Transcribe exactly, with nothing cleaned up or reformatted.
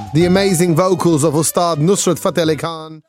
the amazing vocals of Ustad Nusrat Fateh Ali Khan.